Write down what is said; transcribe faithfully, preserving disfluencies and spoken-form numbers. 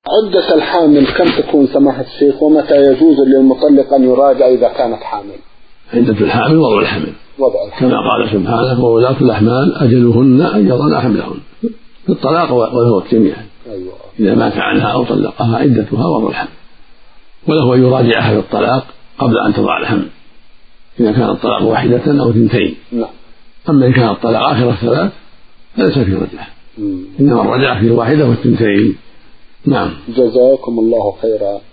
عدة الحامل كم تكون سماحة الشيخ، ومتى يجوز للمطلق أن يراجع إذا كانت حامل؟ عدة الحامل وضع الحمل، وضع الحمل كما قال سبحانه وولاة الأحمال أجلهن أن يضعن حملهن في الطلاق والفوتين يعني. أيوة. إذا مات عنها أو طلقها عدتها وضع الحمل، وله أن يراجعها في الطلاق قبل أن تضع الحمل إذا كان الطلاق واحدة أو اثنتين. نعم. أما إن كان الطلاق آخر الثلاث فليس في رجعة، إنما الرجعة في الواحدة والثنتين. نعم. جزاكم الله خيرا.